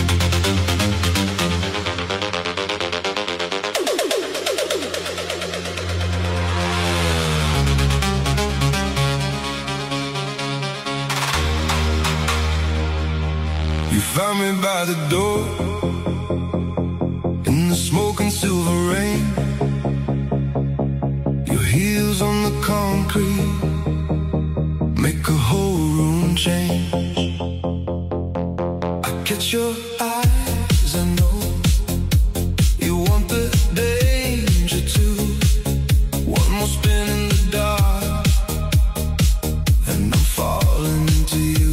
Found me by the door in the smoke and silver rain. Your heels on the concrete make a whole room change. I catch your eyes, I know you want the danger too. One more spin in the dark and I'm falling into you.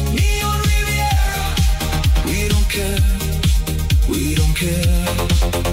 We don't care.